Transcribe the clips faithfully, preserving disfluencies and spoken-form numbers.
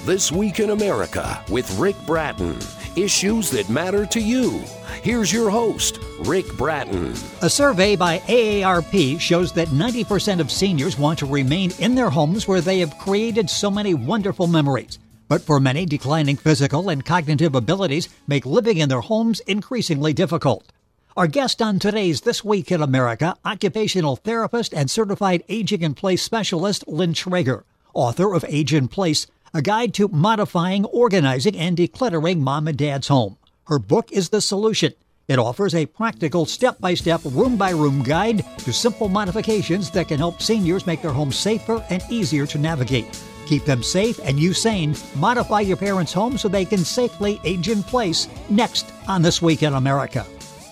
This Week in America with Rick Bratton. Issues that matter to you. Here's your host, Rick Bratton. A survey by A A R P shows that ninety percent of seniors want to remain in their homes where they have created so many wonderful memories. But for many, declining physical and cognitive abilities make living in their homes increasingly difficult. Our guest on today's This Week in America, occupational therapist and certified aging in place specialist Lynn Schrager, author of Age in Place, a guide to modifying, organizing, and decluttering mom and dad's home. Her book is The Solution. It offers a practical step-by-step, room-by-room guide to simple modifications that can help seniors make their homes safer and easier to navigate. Keep them safe and you sane. Modify your parents' home so they can safely age in place. Next on This Week in America.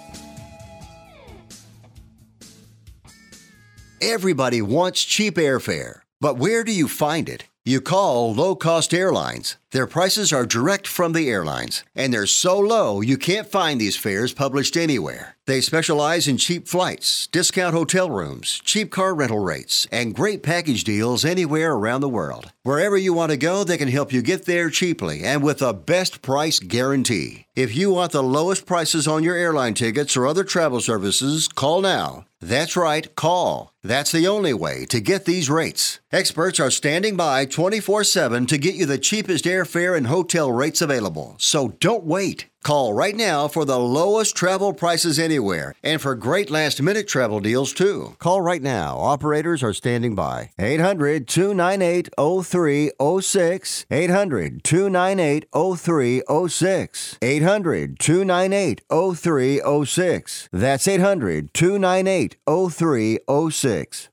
Everybody wants cheap airfare, but where do you find it? You call low-cost airlines. Their prices are direct from the airlines, and they're so low you can't find these fares published anywhere. They specialize in cheap flights, discount hotel rooms, cheap car rental rates, and great package deals anywhere around the world. Wherever you want to go, they can help you get there cheaply and with a best price guarantee. If you want the lowest prices on your airline tickets or other travel services, call now. That's right, call. That's the only way to get these rates. Experts are standing by twenty-four seven to get you the cheapest airfare and hotel rates available. So don't wait. Call right now for the lowest travel prices anywhere and for great last-minute travel deals, too. Call right now. Operators are standing by. eight hundred, two nine eight, oh three oh six. eight hundred, two nine eight, oh three oh six. eight hundred, two nine eight, oh three oh six. That's eight hundred, two nine eight, oh three oh six.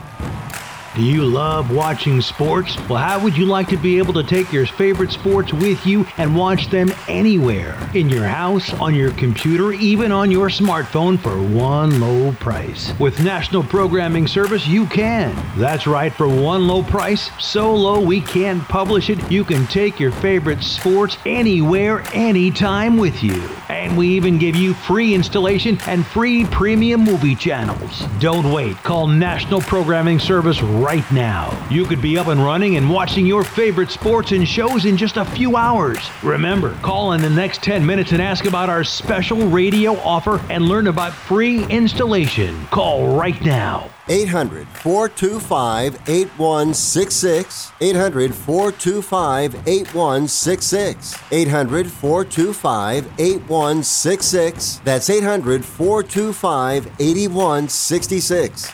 Do you love watching sports? Well, how would you like to be able to take your favorite sports with you and watch them anywhere? In your house, on your computer, even on your smartphone for one low price. With National Programming Service, you can. That's right, for one low price, so low we can't publish it, you can take your favorite sports anywhere, anytime with you. And we even give you free installation and free premium movie channels. Don't wait. Call National Programming Service right now. You could be up and running and watching your favorite sports and shows in just a few hours. Remember, call in the next ten minutes and ask about our special radio offer and learn about free installation. Call right now. eight hundred, four two five, eight one six six. eight hundred, four two five, eight one six six. eight hundred, four two five, eight one six six. That's eight hundred, four two five, eight one six six.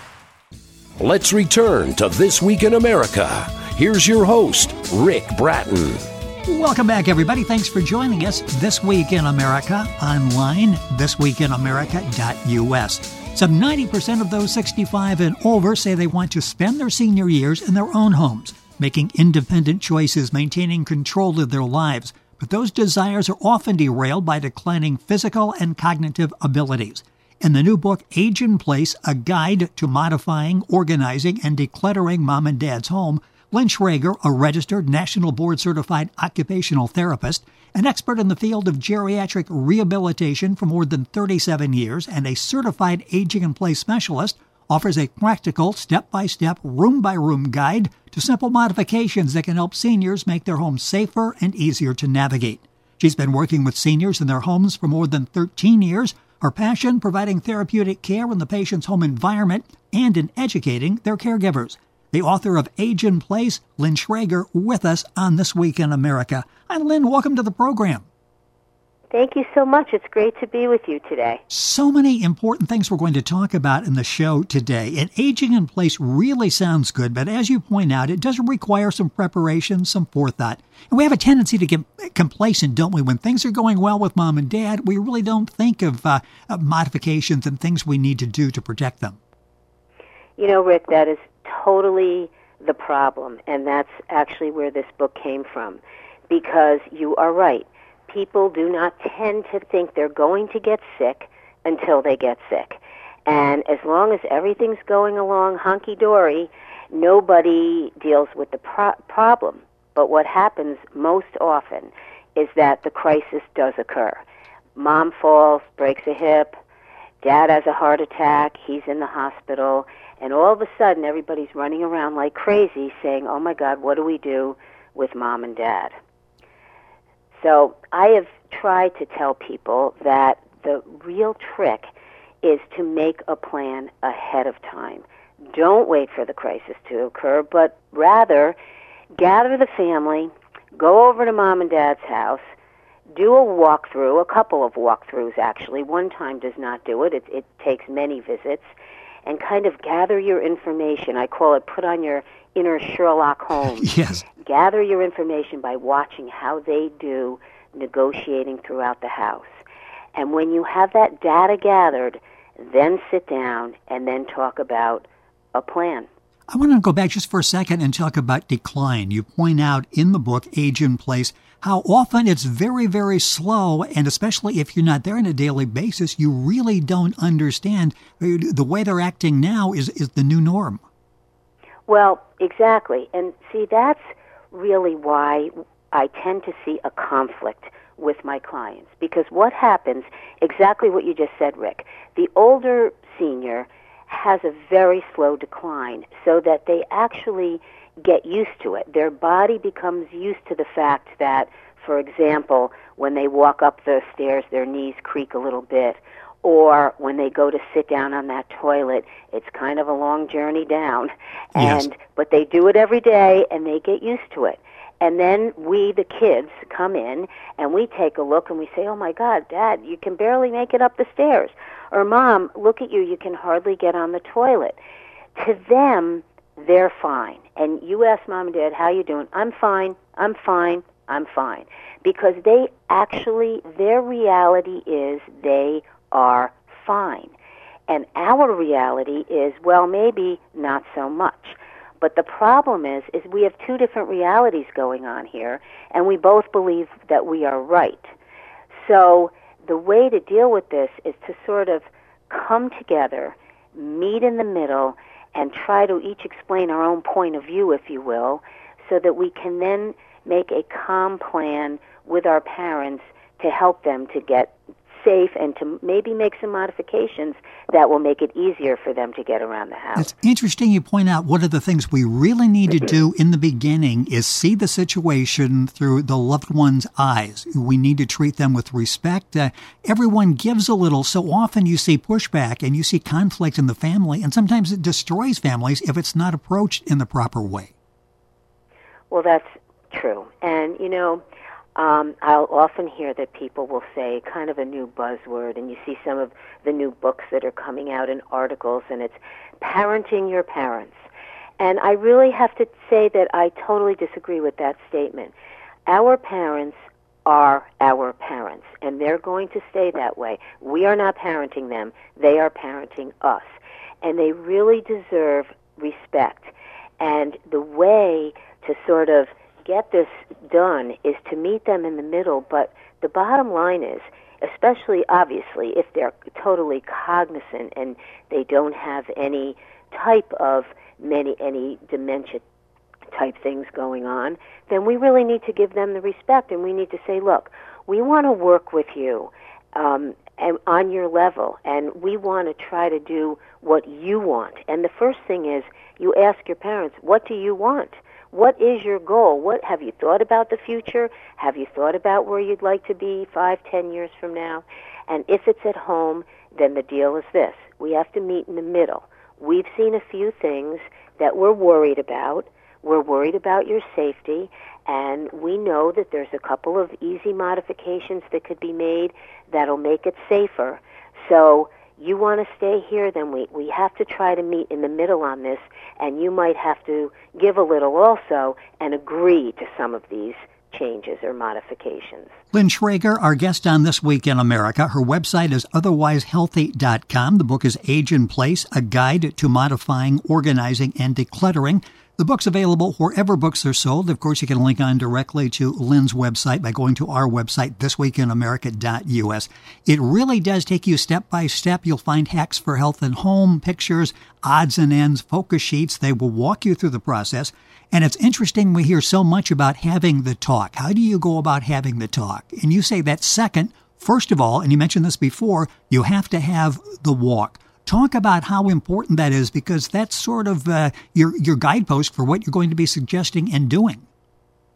Let's return to This Week in America. Here's your host, Rick Bratton. Welcome back, everybody. Thanks for joining us This Week in America online, this week in america dot u s. Some ninety percent of those sixty-five and over say they want to spend their senior years in their own homes, making independent choices, maintaining control of their lives. But those desires are often derailed by declining physical and cognitive abilities. In the new book, Age in Place, A Guide to Modifying, Organizing, and Decluttering Mom and Dad's Home, Lynn Schrager, a registered National Board-certified occupational therapist, an expert in the field of geriatric rehabilitation for more than thirty-seven years, and a certified aging in place specialist, offers a practical, step-by-step, room-by-room guide to simple modifications that can help seniors make their homes safer and easier to navigate. She's been working with seniors in their homes for more than thirteen years, her passion providing therapeutic care in the patient's home environment and in educating their caregivers. The author of Age in Place, Lynn Schrager, with us on This Week in America. Hi, Lynn. Welcome to the program. Thank you so much. It's great to be with you today. So many important things we're going to talk about in the show today. And Aging in Place really sounds good, but as you point out, it does require some preparation, some forethought. And we have a tendency to get complacent, don't we? When things are going well with mom and dad, we really don't think of uh, uh, modifications and things we need to do to protect them. You know, Rick, that is totally the problem, and that's actually where this book came from, because you are right. People do not tend to think they're going to get sick until they get sick. And as long as everything's going along hunky-dory, nobody deals with the pro- problem. But what happens most often is that the crisis does occur. Mom falls, breaks a hip, dad has a heart attack, he's in the hospital, and all of a sudden everybody's running around like crazy saying, oh my God, what do we do? with mom and dad. So I have tried to tell people that the real trick is to make a plan ahead of time. Don't wait for the crisis to occur, but rather gather the family, go over to mom and dad's house, do a walkthrough, a couple of walkthroughs actually. One time does not do it. It, it takes many visits. And kind of gather your information. I call it put on your inner Sherlock Holmes. Yes. Gather your information by watching how they do negotiating throughout the house. And when you have that data gathered, then sit down and then talk about a plan. I want to go back just for a second and talk about decline. You point out in the book, Age in Place, how often it's very, very slow, and especially if you're not there on a daily basis, you really don't understand the way they're acting now is, is the new norm. Well, exactly. And see, that's really why I tend to see a conflict with my clients. Because what happens, exactly what you just said, Rick, the older senior has a very slow decline so that they actually get used to it. Their body becomes used to the fact that, for example, when they walk up the stairs, their knees creak a little bit, or when they go to sit down on that toilet, it's kind of a long journey down. And yes. But they do it every day, and they get used to it. And then we, the kids, come in, and we take a look, and we say, oh, my God, Dad, you can barely make it up the stairs. Or, Mom, look at you, you can hardly get on the toilet. To them, they're fine. And you ask Mom and Dad, how you doing? I'm fine, I'm fine, I'm fine. Because they actually, their reality is they are fine. And our reality is, well, maybe not so much. But the problem is, is we have two different realities going on here, and we both believe that we are right. So the way to deal with this is to sort of come together, meet in the middle, and try to each explain our own point of view, if you will, so that we can then make a calm plan with our parents to help them to get safe and to maybe make some modifications that will make it easier for them to get around the house. It's interesting you point out one of the things we really need to do in the beginning is see the situation through the loved one's eyes. We need to treat them with respect. Uh, everyone gives a little. So often you see pushback and you see conflict in the family, and sometimes it destroys families if it's not approached in the proper way. Well, that's true. And, you know, Um, I'll often hear that people will say kind of a new buzzword, and you see some of the new books that are coming out in articles, and it's parenting your parents. And I really have to say that I totally disagree with that statement. Our parents are our parents, and they're going to stay that way. We are not parenting them. They are parenting us. And they really deserve respect. And the way to sort of get this done is to meet them in the middle, but the bottom line is, especially obviously if they're totally cognizant and they don't have any type of many any dementia type things going on, then we really need to give them the respect, and we need to say, look, we want to work with you um, and on your level, and we want to try to do what you want. And the first thing is you ask your parents, what do you want? What is your goal? What have you thought about the future? Have you thought about where you'd like to be five, ten years from now? And if it's at home, then the deal is this. We have to meet in the middle. We've seen a few things that we're worried about. We're worried about your safety, and we know that there's a couple of easy modifications that could be made that'll make it safer. So you want to stay here, then we, we have to try to meet in the middle on this, and you might have to give a little also and agree to some of these changes or modifications. Lynn Schrager, our guest on This Week in America. Her website is otherwise healthy dot com. The book is Age in Place, A Guide to Modifying, Organizing, and Decluttering. The book's available wherever books are sold. Of course, you can link on directly to Lynn's website by going to our website, this week in america dot u s. It really does take you step by step. You'll find hacks for health and home, pictures, odds and ends, focus sheets. They will walk you through the process. And it's interesting, we hear so much about having the talk. How do you go about having the talk? And you say that second, first of all, and you mentioned this before, you have to have the walk. Talk about how important that is, because that's sort of uh, your your guidepost for what you're going to be suggesting and doing.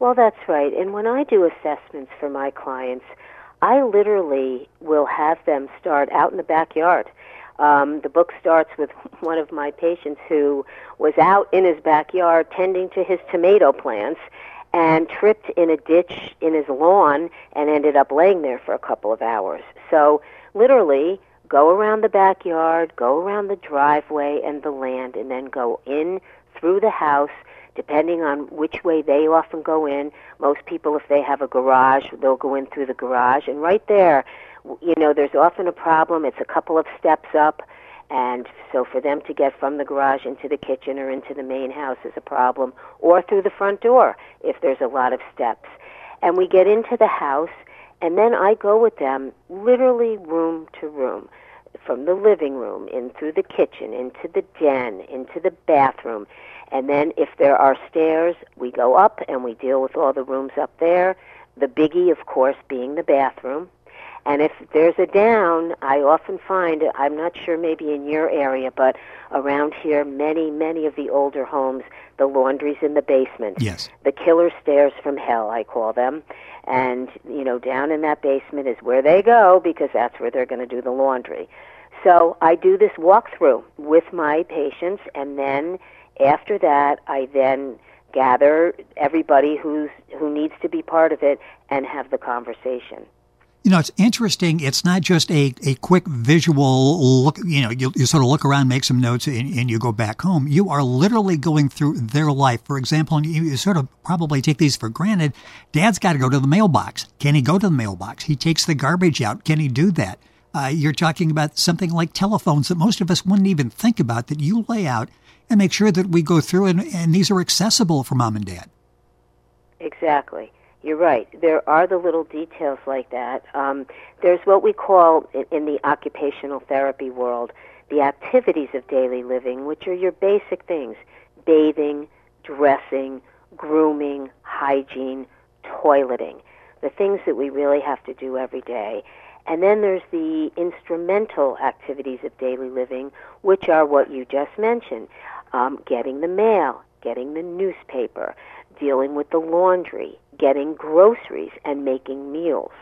Well, that's right. And when I do assessments for my clients, I literally will have them start out in the backyard. Um, the book starts with one of my patients who was out in his backyard tending to his tomato plants and tripped in a ditch in his lawn and ended up laying there for a couple of hours. So literally go around the backyard, go around the driveway and the land, and then go in through the house, depending on which way they often go in. Most people, if they have a garage, they'll go in through the garage. And right there, you know, there's often a problem. It's a couple of steps up. And so for them to get from the garage into the kitchen or into the main house is a problem, or through the front door if there's a lot of steps. And we get into the house, and then I go with them literally room to room, from the living room, in through the kitchen, into the den, into the bathroom. And then if there are stairs, we go up and we deal with all the rooms up there, the biggie, of course, being the bathroom. And if there's a down, I often find, I'm not sure maybe in your area, but around here, many, many of the older homes, the laundry's in the basement. Yes. The killer stairs from hell, I call them. And, you know, down in that basement is where they go because that's where they're going to do the laundry. So I do this walkthrough with my patients, and then after that, I then gather everybody who's who needs to be part of it and have the conversation. You know, it's interesting. It's not just a, a quick visual look, you know, you, you sort of look around, make some notes, and, and you go back home. You are literally going through their life. For example, and you, you sort of probably take these for granted. Dad's got to go to the mailbox. Can he go to the mailbox? He takes the garbage out. Can he do that? Uh, you're talking about something like telephones that most of us wouldn't even think about, that you lay out and make sure that we go through, and, and these are accessible for mom and dad. Exactly. You're right. There are the little details like that. Um, there's what we call, in, in the occupational therapy world, the activities of daily living, which are your basic things: bathing, dressing, grooming, hygiene, toileting, the things that we really have to do every day. And then there's the instrumental activities of daily living, which are what you just mentioned: um, getting the mail, getting the newspaper, dealing with the laundry, getting groceries, and making meals.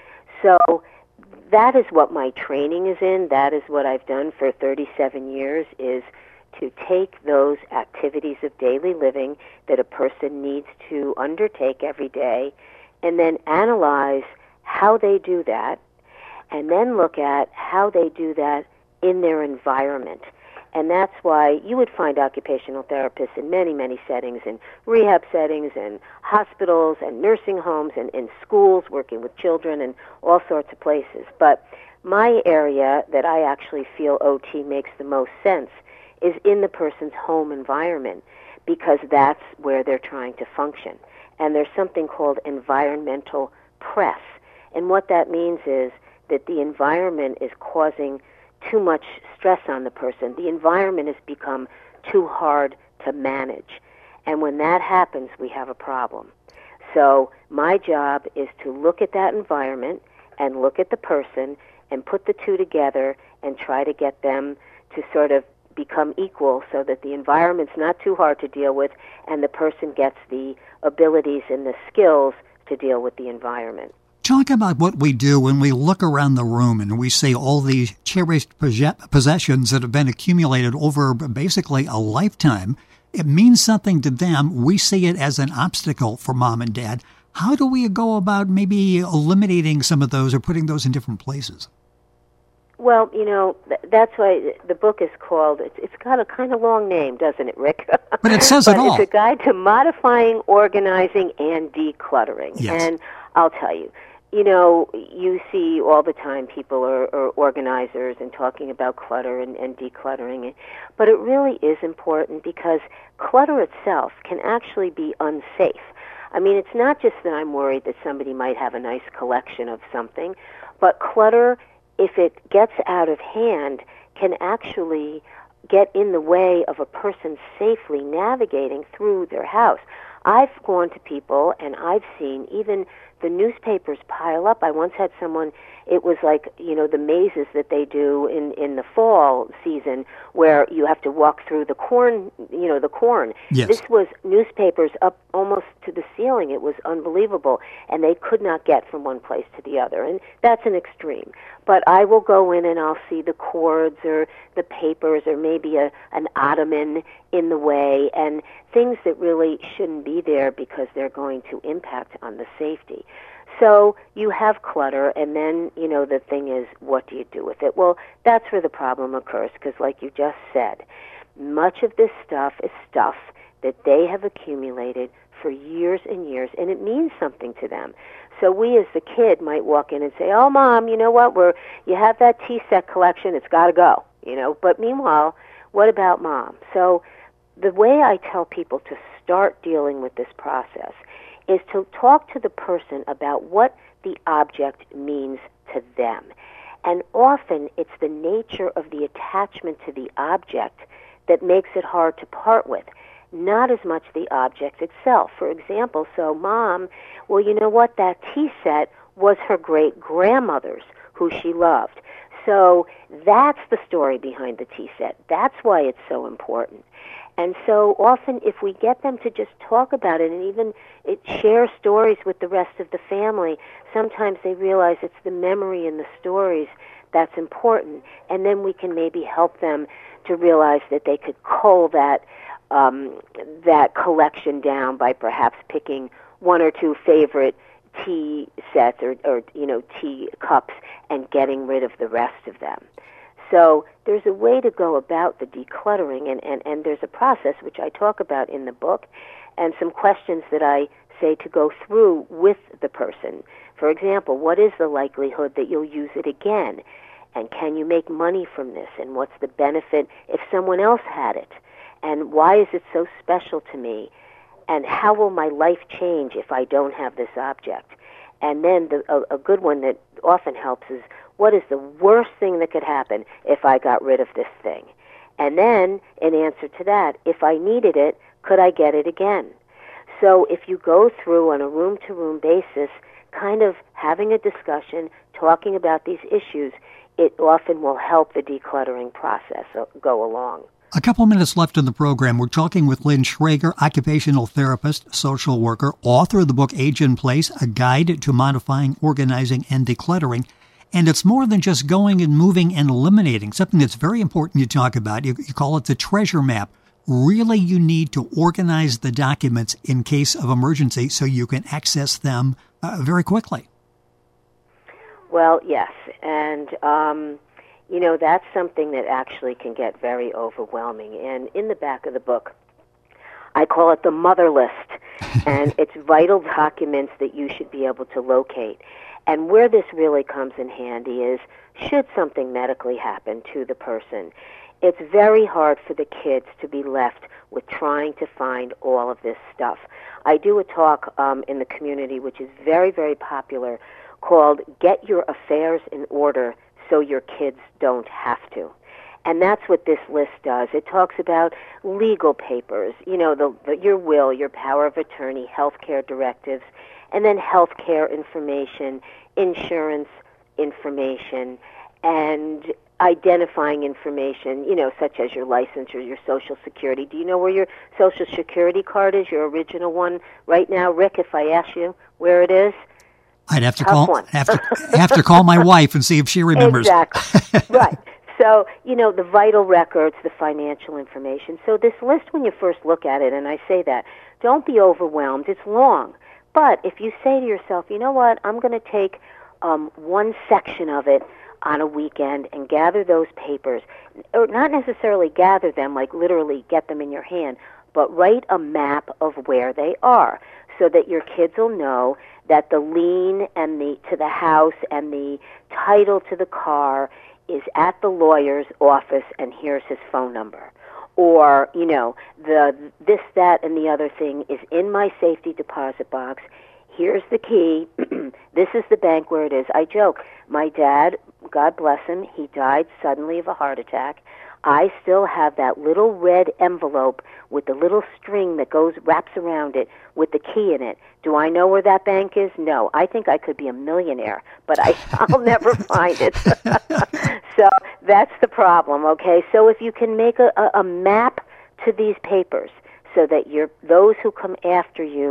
So that is what my training is in. That is what I've done for thirty-seven years, is to take those activities of daily living that a person needs to undertake every day and then analyze how they do that, and then look at how they do that in their environment. And that's why you would find occupational therapists in many, many settings, in rehab settings and hospitals and nursing homes and in schools, working with children and all sorts of places. But my area that I actually feel O T makes the most sense is in the person's home environment, because that's where they're trying to function. And there's something called environmental press. And what that means is that the environment is causing too much stress on the person. The environment has become too hard to manage. And when that happens, we have a problem. So my job is to look at that environment and look at the person and put the two together and try to get them to sort of become equal, so that the environment's not too hard to deal with and the person gets the abilities and the skills to deal with the environment. Talk about what we do when we look around the room and we see all these cherished possessions that have been accumulated over basically a lifetime. It means something to them. We see it as an obstacle for mom and dad. How do we go about maybe eliminating some of those or putting those in different places? Well, you know, th- that's why the book is called, it's, it's got a kind of long name, doesn't it, Rick? But it says but it all. It's a guide to modifying, organizing, and decluttering. Yes. And I'll tell you, you know, you see all the time people are, are organizers and talking about clutter and, and decluttering, but it really is important, because clutter itself can actually be unsafe. I mean, it's not just that I'm worried that somebody might have a nice collection of something, but clutter, if it gets out of hand, can actually get in the way of a person safely navigating through their house. I've gone to people and I've seen even the newspapers pile up. I once had someone, it was like, you know, the mazes that they do in, in the fall season where you have to walk through the corn, you know, the corn. Yes. This was newspapers up almost to the ceiling. It was unbelievable, and they could not get from one place to the other, and that's an extreme. But I will go in and I'll see the cords or the papers or maybe a an ottoman in the way, and things that really shouldn't be there because they're going to impact on the safety. So you have clutter, and then, you know, the thing is, what do you do with it? Well, that's where the problem occurs, because like you just said, much of this stuff is stuff that they have accumulated for years and years, and it means something to them. So we as the kid might walk in and say, oh, Mom, you know what, We're, you have that tea set collection, it's got to go, you know. But meanwhile, what about Mom? So the way I tell people to start dealing with this process is to talk to the person about what the object means to them. And often it's the nature of the attachment to the object that makes it hard to part with, not as much the object itself. For example, so Mom, well, you know what, that tea set was her great-grandmother's, who she loved. So that's the story behind the tea set. That's why it's so important. And so often if we get them to just talk about it and even it, share stories with the rest of the family, sometimes they realize it's the memory and the stories that's important. And then we can maybe help them to realize that they could cull that um, that collection down by perhaps picking one or two favorite tea sets or, or you know tea cups and getting rid of the rest of them. So there's a way to go about the decluttering, and, and, and there's a process which I talk about in the book, and some questions that I say to go through with the person. For example, what is the likelihood that you'll use it again? And can you make money from this? And what's the benefit if someone else had it? And why is it so special to me? And how will my life change if I don't have this object? And then the, a, a good one that often helps is, what is the worst thing that could happen if I got rid of this thing? And then, in answer to that, if I needed it, could I get it again? So if you go through on a room-to-room basis, kind of having a discussion, talking about these issues, it often will help the decluttering process go along. A couple minutes left in the program. We're talking with Lynn Schrager, occupational therapist, social worker, author of the book Age in Place, A Guide to Modifying, Organizing, and Decluttering. And it's more than just going and moving and eliminating, something that's very important you talk about. You, you call it the treasure map. Really, you need to organize the documents in case of emergency so you can access them uh, very quickly. Well, yes. And, um, you know, that's something that actually can get very overwhelming. And in the back of the book, I call it the mother list. And it's vital documents that you should be able to locate. And where this really comes in handy is, should something medically happen to the person, it's very hard for the kids to be left with trying to find all of this stuff. I do a talk um, in the community, which is very, very popular, called Get Your Affairs in Order So Your Kids Don't Have to. And that's what this list does. It talks about legal papers, you know, the, the, your will, your power of attorney, health care directives, and then health care information, insurance information, and identifying information, you know, such as your license or your Social Security. Do you know where your Social Security card is, your original one right now, Rick, if I ask you where it is? I'd have to Tough call one. have to have to call my wife and see if she remembers. Exactly. Right. So, you know, the vital records, the financial information. So this list, when you first look at it, and I say that, don't be overwhelmed. It's long. But if you say to yourself, you know what, I'm going to take um, one section of it on a weekend and gather those papers, or not necessarily gather them, like literally get them in your hand, but write a map of where they are so that your kids will know that the lien and the to the house and the title to the car is at the lawyer's office, and here's his phone number. Or, you know, the this, that, and the other thing is in my safety deposit box. Here's the key. This is the bank where it is. I joke. My dad, God bless him, he died suddenly of a heart attack. I still have that little red envelope with the little string that goes wraps around it with the key in it. Do I know where that bank is? No. I think I could be a millionaire, but I, I'll never find it. So that's the problem, okay? So if you can make a, a, a map to these papers so that you're, those who come after you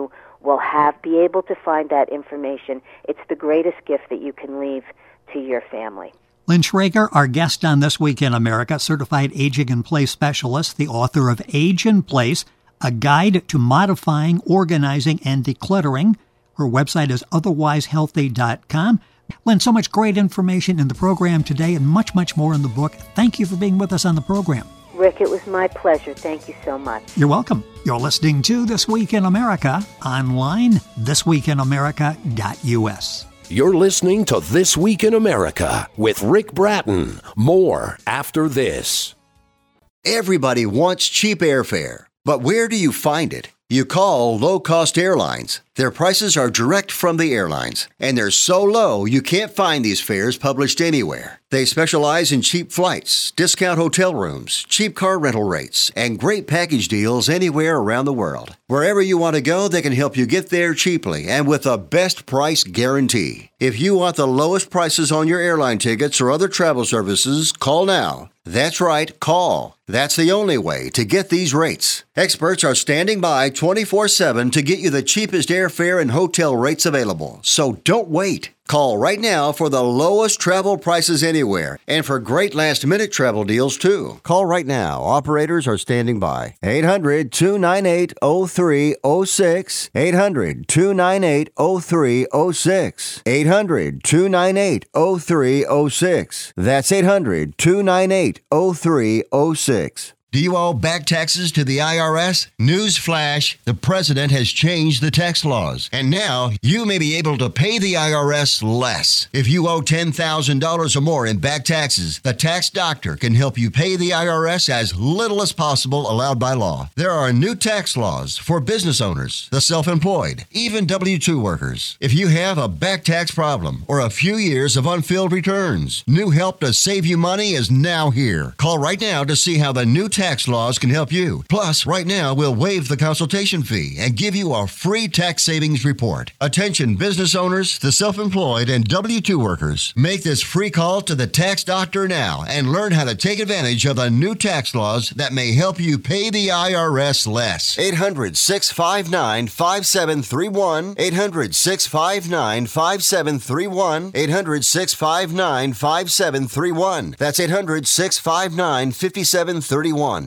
will have be able to find that information. It's the greatest gift that you can leave to your family. Lynn Schrager, our guest on This Week in America, certified aging in place specialist, the author of Age in Place, A Guide to Modifying, Organizing, and Decluttering. Her website is otherwise healthy dot com. Lynn, so much great information in the program today and much, much more in the book. Thank you for being with us on the program. Rick, it was my pleasure. Thank you so much. You're welcome. You're listening to This Week in America, online, this week in america dot u s. You're listening to This Week in America with Rick Bratton. More after this. Everybody wants cheap airfare, but where do you find it? You call Low Cost Airlines. Their prices are direct from the airlines, and they're so low you can't find these fares published anywhere. They specialize in cheap flights, discount hotel rooms, cheap car rental rates, and great package deals anywhere around the world. Wherever you want to go, they can help you get there cheaply and with a best price guarantee. If you want the lowest prices on your airline tickets or other travel services, call now. That's right, call. That's the only way to get these rates. Experts are standing by twenty-four seven to get you the cheapest airfare and hotel rates available. So don't wait. Call right now for the lowest travel prices anywhere and for great last-minute travel deals, too. Call right now. Operators are standing by. eight hundred, two nine eight, oh three oh six. eight hundred, two nine eight, oh three oh six. eight hundred, two nine eight, oh three oh six. That's eight hundred, two nine eight, oh three oh six. Do you owe back taxes to the I R S? Newsflash, the president has changed the tax laws, and now you may be able to pay the I R S less. If you owe ten thousand dollars or more in back taxes, the tax doctor can help you pay the I R S as little as possible allowed by law. There are new tax laws for business owners, the self-employed, even W two workers. If you have a back tax problem or a few years of unfilled returns, new help to save you money is now here. Call right now to see how the new tax Tax laws can help you. Plus, right now, we'll waive the consultation fee and give you a free tax savings report. Attention business owners, the self-employed, and W two workers. Make this free call to the tax doctor now and learn how to take advantage of the new tax laws that may help you pay the I R S less. eight hundred, six five nine, five seven three one. eight hundred, six five nine, five seven three one. eight hundred, six five nine, five seven three one. That's eight hundred, six five nine, five seven three one.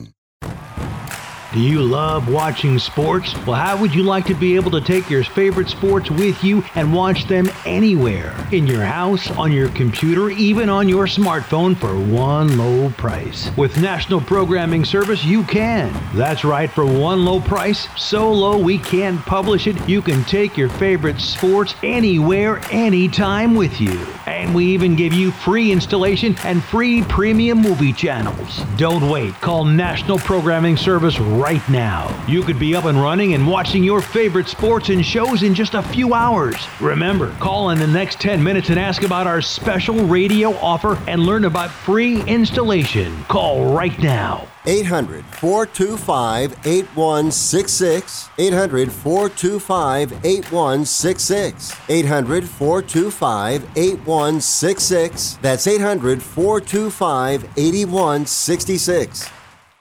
Do you love watching sports? Well, how would you like to be able to take your favorite sports with you and watch them anywhere? In your house, on your computer, even on your smartphone for one low price. With National Programming Service, you can. That's right, for one low price, so low we can't publish it, you can take your favorite sports anywhere, anytime with you. And we even give you free installation and free premium movie channels. Don't wait. Call National Programming Service right now. You could be up and running and watching your favorite sports and shows in just a few hours. Remember, call in the next ten minutes and ask about our special radio offer and learn about free installation. Call right now. eight hundred, four two five, eight one six six. eight hundred, four two five, eight one six six. eight hundred, four two five, eight one six six. That's eight hundred, four two five, eight one six six.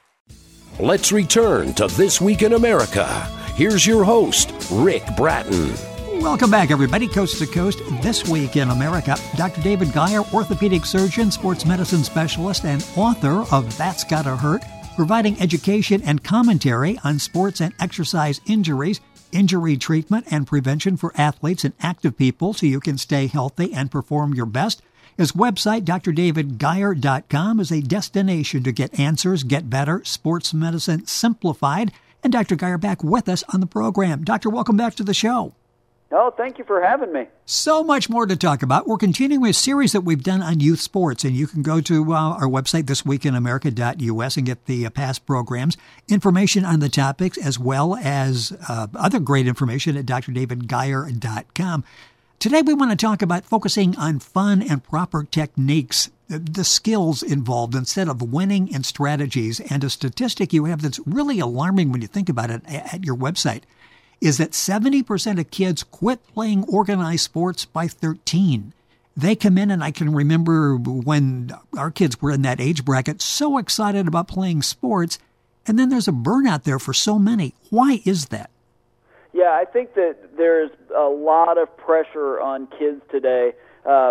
Let's return to This Week in America. Here's your host, Rick Bratton. Welcome back, everybody, coast to coast. This Week in America, Doctor David Geyer, orthopedic surgeon, sports medicine specialist, and author of That's Gotta Hurt, providing education and commentary on sports and exercise injuries, injury treatment, and prevention for athletes and active people so you can stay healthy and perform your best. His website, d r david geyer dot com, is a destination to get answers, get better, sports medicine simplified. And Doctor Geyer back with us on the program. Doctor, welcome back to the show. Oh, thank you for having me. So much more to talk about. We're continuing a series that we've done on youth sports, and you can go to uh, our website, this week in america dot u s, and get the uh, past programs, information on the topics, as well as uh, other great information at d r david geyer dot com. Today we want to talk about focusing on fun and proper techniques, the skills involved instead of winning and strategies. And a statistic you have that's really alarming when you think about it at your website is that seventy percent of kids quit playing organized sports by thirteen. They come in, and I can remember when our kids were in that age bracket, so excited about playing sports, and then there's a burnout there for so many. Why is that? Yeah, I think that there's a lot of pressure on kids today, uh,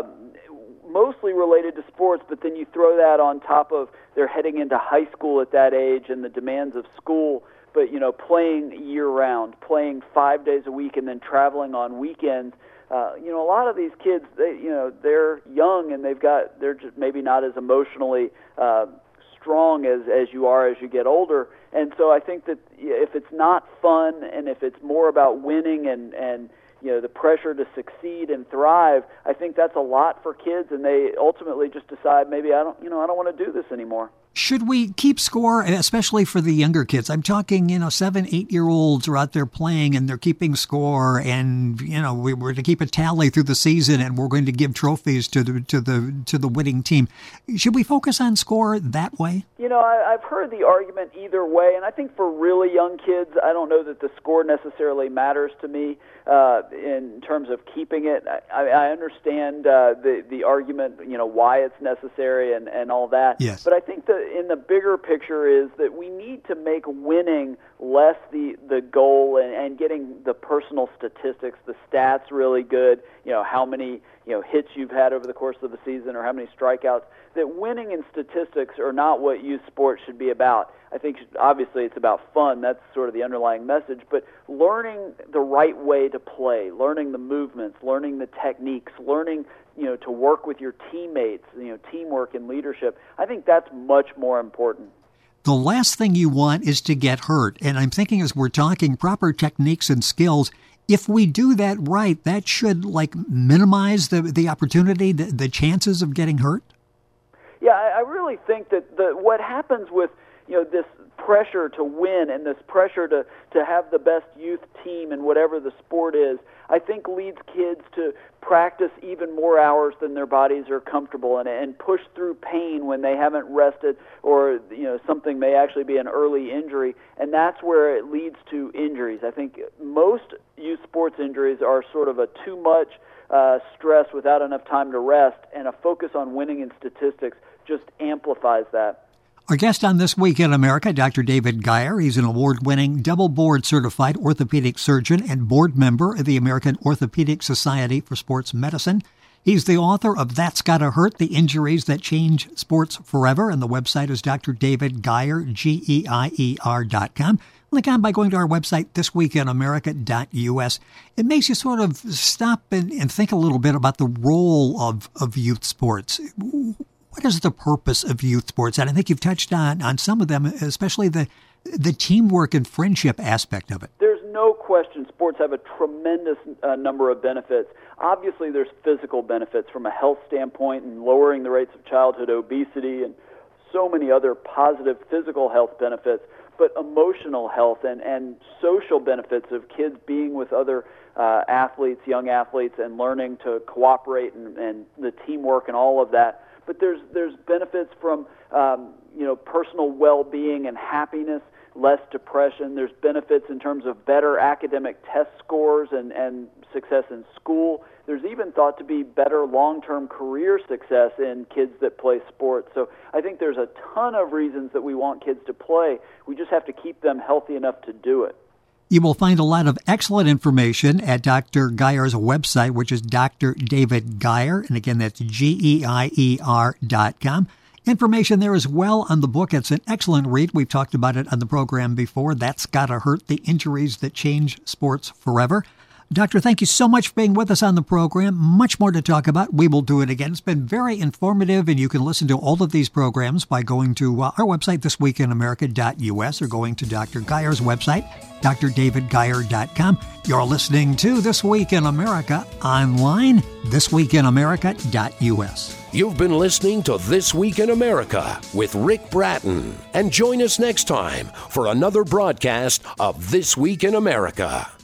mostly related to sports, but then you throw that on top of they're heading into high school at that age and the demands of school, but, you know, playing year-round, playing five days a week and then traveling on weekends. Uh, you know, a lot of these kids, they, you know, they're young and they've got, they're just maybe not as emotionally uh, strong as, as you are as you get older. And so I think that if it's not fun and if it's more about winning and, and you know, the pressure to succeed and thrive, I think that's a lot for kids, and they ultimately just decide maybe I don't, you know, I don't want to do this anymore. Should we keep score, especially for the younger kids? I'm talking, you know, seven, eight-year-olds are out there playing and they're keeping score, and you know, we we're to keep a tally through the season, and we're going to give trophies to the to the to the winning team. Should we focus on score that way? You know, I, I've heard the argument either way, and I think for really young kids, I don't know that the score necessarily matters to me uh, in terms of keeping it. I, I understand uh, the the argument, you know, why it's necessary and, and all that. Yes. But I think the in the bigger picture is that we need to make winning less the, the goal and, and getting the personal statistics, the stats really good, you know, how many, you know, hits you've had over the course of the season or how many strikeouts, that winning and statistics are not what youth sports should be about. I think obviously it's about fun. That's sort of the underlying message. But learning the right way to play, learning the movements, learning the techniques, learning, you know, to work with your teammates, you know, teamwork and leadership, I think that's much more important. The last thing you want is to get hurt. And I'm thinking as we're talking proper techniques and skills, if we do that right, that should like minimize the, the opportunity, the, the chances of getting hurt? Yeah, I, I really think that the what happens with, you know, this pressure to win and this pressure to, to have the best youth team in whatever the sport is, I think leads kids to practice even more hours than their bodies are comfortable in, and push through pain when they haven't rested, or, you know, something may actually be an early injury, and that's where it leads to injuries. I think most youth sports injuries are sort of a too much uh, stress without enough time to rest, and a focus on winning and statistics just amplifies that. Our guest on This Week in America, Doctor David Guyer. He's an award-winning, double board-certified orthopedic surgeon and board member of the American Orthopedic Society for Sports Medicine. He's the author of That's Gotta Hurt, The Injuries That Change Sports Forever, and the website is Doctor David Guyer, G E I E R dot com. Click on by going to our website, this week in america dot U S. It makes you sort of stop and, and think a little bit about the role of, of youth sports. What is the purpose of youth sports? And I think you've touched on, on some of them, especially the the teamwork and friendship aspect of it. There's no question sports have a tremendous uh, number of benefits. Obviously, there's physical benefits from a health standpoint and lowering the rates of childhood obesity and so many other positive physical health benefits, but emotional health and, and social benefits of kids being with other uh, athletes, young athletes, and learning to cooperate and, and the teamwork and all of that. But there's there's benefits from um, you know personal well-being and happiness, less depression. There's benefits in terms of better academic test scores and, and success in school. There's even thought to be better long-term career success in kids that play sports. So I think there's a ton of reasons that we want kids to play. We just have to keep them healthy enough to do it. You will find a lot of excellent information at Doctor Guyer's website, which is Doctor David Guyer. And again, that's G E I E R dot com. Information there as well on the book. It's an excellent read. We've talked about it on the program before. That's Gotta Hurt, The Injuries That Change Sports Forever. Doctor, thank you so much for being with us on the program. Much more to talk about. We will do it again. It's been very informative, and you can listen to all of these programs by going to uh, our website, this week in america dot U S, or going to Doctor Guyer's website, Doctor David Guyer dot com. You're listening to This Week in America online, this week in america dot U S. You've been listening to This Week in America with Rick Bratton. And join us next time for another broadcast of This Week in America.